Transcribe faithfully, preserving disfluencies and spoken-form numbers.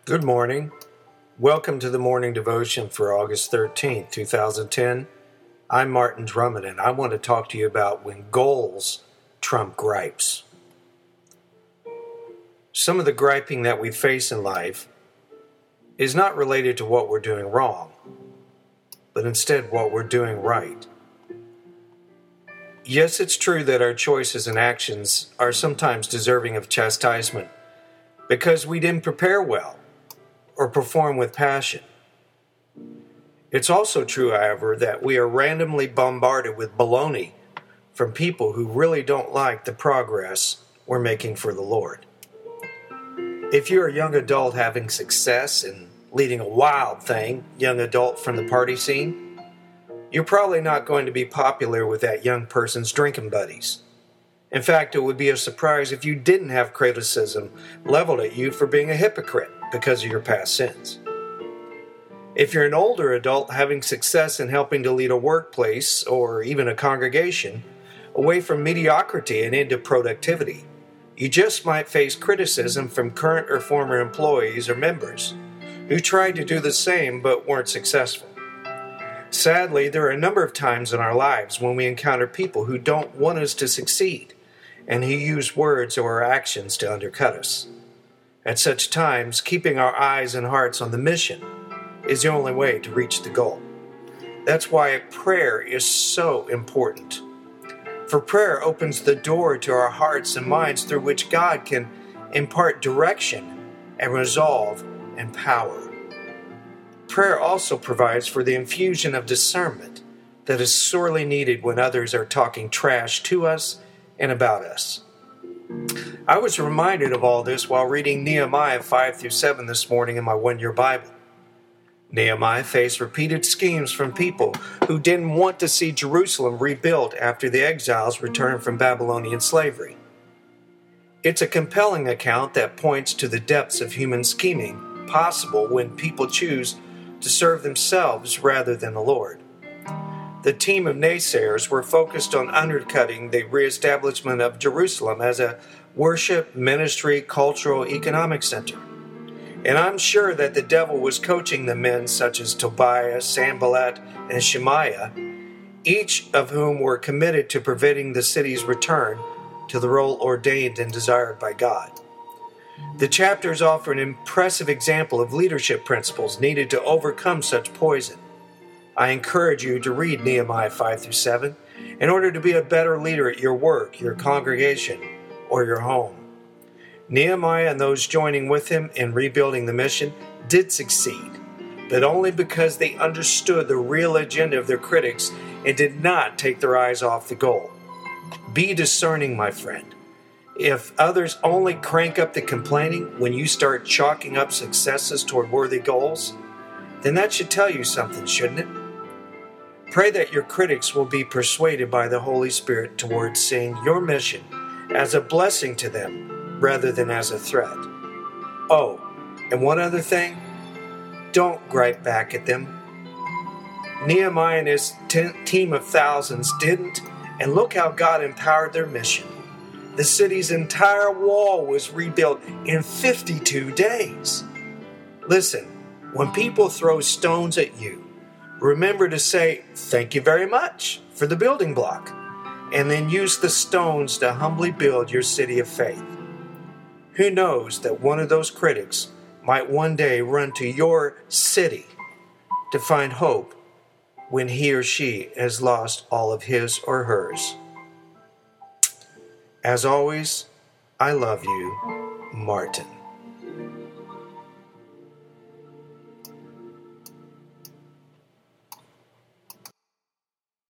Good morning. Welcome to the morning devotion for August thirteenth, two thousand ten. I'm Martin Drummond, and I want to talk to you about when goals trump gripes. Some of the griping that we face in life is not related to what we're doing wrong, but instead what we're doing right. Yes, it's true that our choices and actions are sometimes deserving of chastisement because we didn't prepare well or perform with passion. It's also true, however, that we are randomly bombarded with baloney from people who really don't like the progress we're making for the Lord. If you're a young adult having success and leading a wild thing, young adult from the party scene, you're probably not going to be popular with that young person's drinking buddies. In fact, it would be a surprise if you didn't have criticism leveled at you for being a hypocrite because of your past sins. If you're an older adult having success in helping to lead a workplace or even a congregation away from mediocrity and into productivity, you just might face criticism from current or former employees or members who tried to do the same but weren't successful. Sadly, there are a number of times in our lives when we encounter people who don't want us to succeed and who use words or actions to undercut us. At such times, keeping our eyes and hearts on the mission is the only way to reach the goal. That's why prayer is so important. For prayer opens the door to our hearts and minds through which God can impart direction and resolve and power. Prayer also provides for the infusion of discernment that is sorely needed when others are talking trash to us and about us. I was reminded of all this while reading Nehemiah five through seven this morning in my one-year Bible. Nehemiah faced repeated schemes from people who didn't want to see Jerusalem rebuilt after the exiles returned from Babylonian slavery. It's a compelling account that points to the depths of human scheming possible when people choose to serve themselves rather than the Lord. The team of naysayers were focused on undercutting the reestablishment of Jerusalem as a worship, ministry, cultural, economic center. And I'm sure that the devil was coaching the men such as Tobiah, Sanballat, and Shemaiah, each of whom were committed to preventing the city's return to the role ordained and desired by God. The chapters offer an impressive example of leadership principles needed to overcome such poison. I encourage you to read Nehemiah five through seven in order to be a better leader at your work, your congregation, or your home. Nehemiah and those joining with him in rebuilding the mission did succeed, but only because they understood the real agenda of their critics and did not take their eyes off the goal. Be discerning, my friend. If others only crank up the complaining when you start chalking up successes toward worthy goals, then that should tell you something, shouldn't it? Pray that your critics will be persuaded by the Holy Spirit towards seeing your mission as a blessing to them rather than as a threat. Oh, and one other thing, don't gripe back at them. Nehemiah and his ten- team of thousands didn't, and look how God empowered their mission. The city's entire wall was rebuilt in fifty-two days. Listen, when people throw stones at you, remember to say, "Thank you very much" for the building block, and then use the stones to humbly build your city of faith. Who knows that one of those critics might one day run to your city to find hope when he or she has lost all of his or hers. As always, I love you, Martin.